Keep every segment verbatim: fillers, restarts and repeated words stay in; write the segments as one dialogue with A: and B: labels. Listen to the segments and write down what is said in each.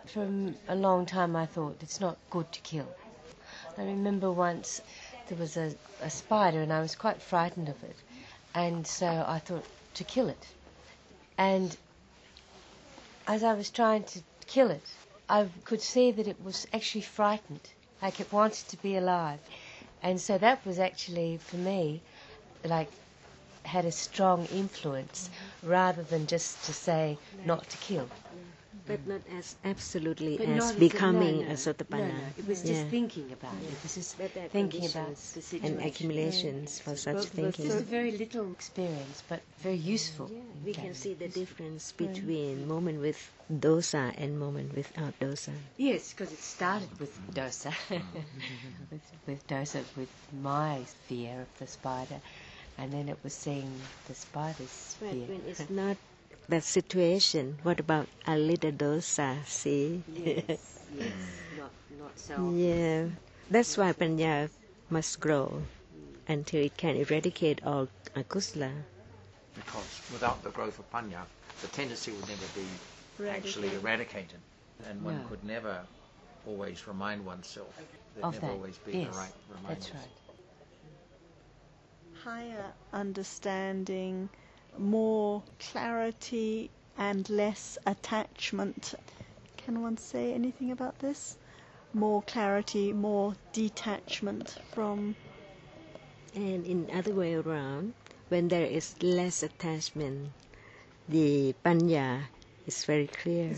A: For a long time I thought it's not good to kill. I remember once there was a, a spider and I was quite frightened of it, and so I thought to kill it. And as I was trying to kill it, I could see that it was actually frightened, like it wanted to be alive. And so that was actually, for me, like, had a strong influence, mm-hmm. rather than just to say right. not to kill.
B: But not as absolutely
A: but
B: as
A: not
B: becoming
A: as a, no, no.
B: a Sotapanna.
A: No, no. It was
B: yeah.
A: just thinking about yeah. it. It was just thinking about the situation.
B: And accumulations for such
A: well,
B: thinking.
A: Just a very little experience, but very useful.
B: Yeah, we can see the difference between moment with dosa and moment without dosa.
A: Yes, because it started with dosa, with, with dosa, with my fear of the spider, and then it was seeing the spider's
B: right,
A: fear.
B: When it's not that situation, what about a little dosa, see?
A: Yes, yes, not, not so.
B: Yeah, that's why Panya must grow until it can eradicate all akusala.
C: Because without the growth of Panya, the tendency would never be
B: Eradicated.
C: actually eradicated, and one
A: no.
C: could never always remind oneself. There'd
A: of
C: never
A: that.
C: always be
A: yes,
C: the right reminders.
A: that's right.
D: Higher understanding, more clarity and less attachment. Can one say anything about this? More clarity, more detachment from...
B: And in other way around, when there is less attachment, the Panya is very clear.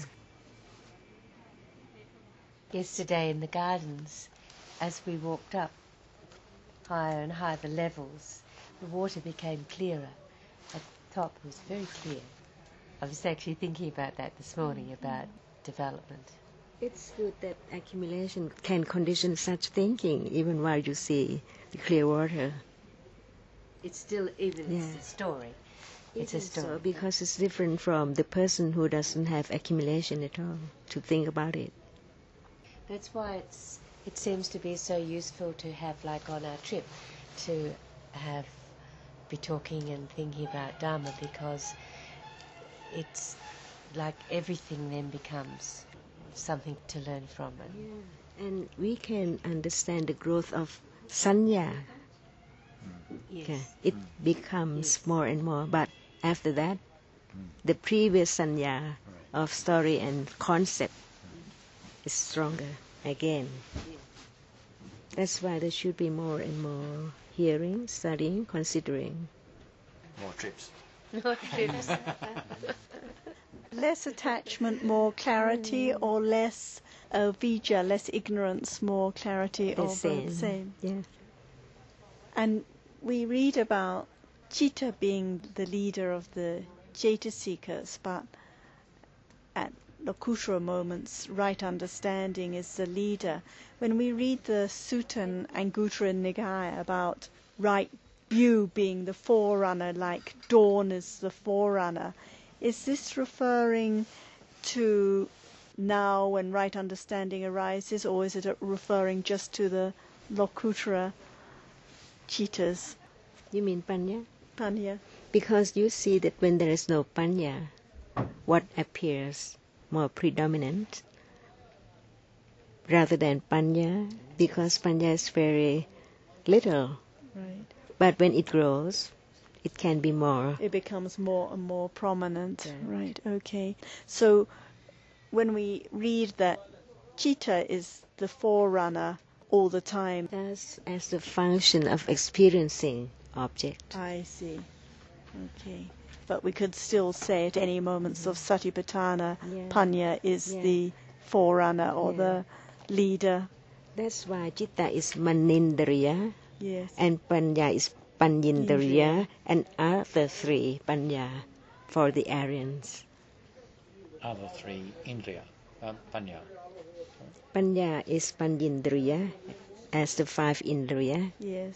A: Yesterday in the gardens, as we walked up higher and higher the levels, the water became clearer. At the top it was very clear. I was actually thinking about that this morning, about development.
B: It's good that accumulation can condition such thinking, even while you see the clear water.
A: It's still, even
B: yeah.
A: it's a story. It's
B: even
A: a story.
B: So, because it's different from the person who doesn't have accumulation at all, to think about it.
A: That's why it's it seems to be so useful to have, like on our trip, to have be talking and thinking about Dharma, because it's like everything then becomes something to learn from it.
B: Yeah. And we can understand the growth of sanya.
A: Yes.
B: Okay. It mm. becomes
A: yes.
B: more and more, but after that, mm. the previous sanya right. of story and concept mm. is stronger again. Yeah. That's why there should be more and more hearing, studying, considering.
C: More trips.
A: More trips.
D: Less attachment, more clarity, mm. or less uh, vijja, less ignorance, more clarity,
B: the
D: or
B: same.
D: both same.
B: Yeah.
D: And we read about Citta being the leader of the Jetasikas, but at Lokutra moments, right understanding is the leader. When we read the Sutta and Anguttara Nikaya about right view being the forerunner, like dawn is the forerunner, is this referring to now when right understanding arises, or is it referring just to the Lokutra Cittas?
B: You mean Panya?
D: Panya.
B: Because you see that when there is no Panya, what appears more predominant rather than Panya, because Panya is very little.
D: Right.
B: But when it grows, it can be more.
D: It becomes more and more prominent.
B: Yeah.
D: Right, okay. So when we read that Citta is the forerunner all the time.
B: That's as the function of experiencing object.
D: I see. Okay. But we could still say at any moments mm-hmm. of Satipatthana,
B: yeah.
D: Panya is
B: yeah.
D: the forerunner or
B: yeah.
D: the leader.
B: That's why Citta is Manindriya,
D: yes.
B: and Panya is Panyindriya, and other three Panya for the Aryans.
C: Other three Indriya, uh, Panya.
B: Panya is Panyindriya as the five Indriya.
D: Yes.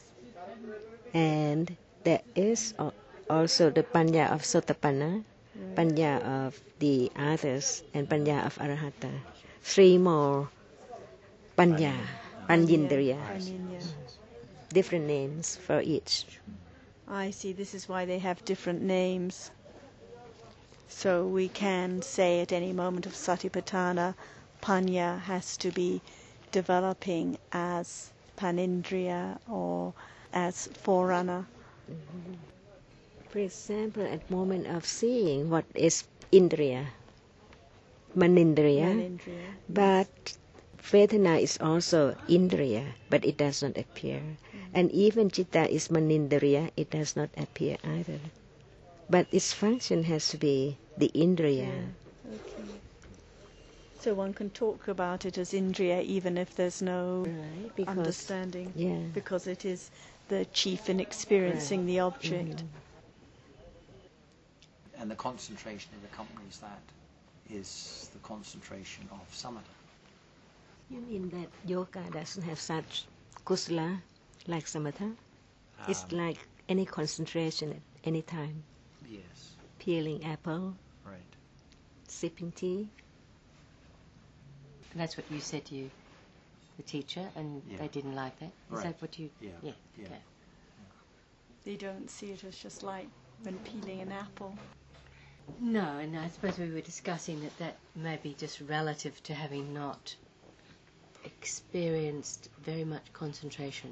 B: And there is also the Panya of Sotapanna, right. Panya of the others, and Panya of Arahata. Three more Panya, Panyindriya.
D: Panya.
B: Different names for each.
D: I see. This is why they have different names. So we can say at any moment of Satipatthana, Panya has to be developing as Panindriya or as forerunner.
B: Mm-hmm. For example, at moment of seeing, what is Indriya? Manindriya.
D: Manindriya.
B: But Vedana is also Indriya, but it does not appear. Mm. And even Chitta is Manindriya, it does not appear either. But its function has to be the Indriya.
D: Yeah. Okay. So one can talk about it as Indriya even if there's no
B: right, because,
D: understanding.
B: Yeah.
D: Because it is the chief in experiencing right. the object.
B: Mm-hmm.
C: And the concentration that accompanies that is the concentration of samatha.
B: You mean that yoga doesn't have such kusala like samatha? Um, it's like any concentration at any time.
C: Yes.
B: Peeling apple.
C: Right.
B: Sipping tea.
A: And that's what you said to you, the teacher, and yeah. they didn't like that? Is
C: right.
A: that what you...
C: Yeah.
A: Yeah.
C: yeah.
A: Okay.
D: They don't see it as just like when peeling an apple.
A: No, and I suppose we were discussing that that may be just relative to having not experienced very much concentration.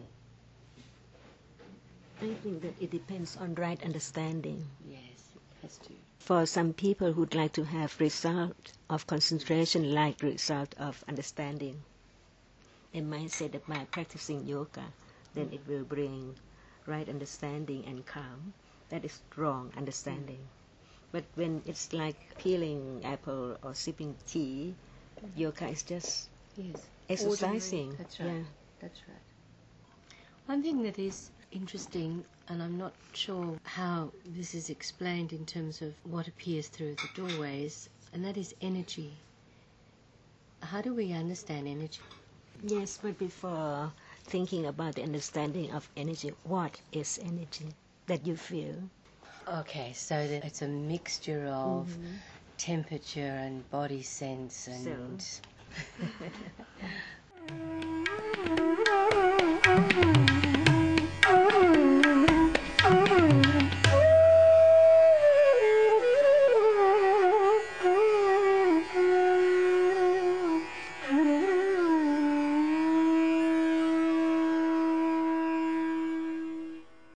B: I think that it depends on right understanding.
A: Yes, it has to.
B: For some people who'd like to have result of concentration like result of understanding, they might say that by practicing yoga, then it will bring right understanding and calm. That is wrong understanding. Mm. But when it's like peeling apple or sipping tea, mm-hmm. yoga is just
A: yes.
B: exercising.
A: Ordinary. That's right.
B: Yeah.
A: That's right. One thing that is interesting, and I'm not sure how this is explained in terms of what appears through the doorways, and that is energy. How do we understand energy?
B: Yes, but before thinking about the understanding of energy, what is energy that you feel?
A: Okay, so that it's a mixture of
B: mm-hmm.
A: temperature and body sense and...
B: So.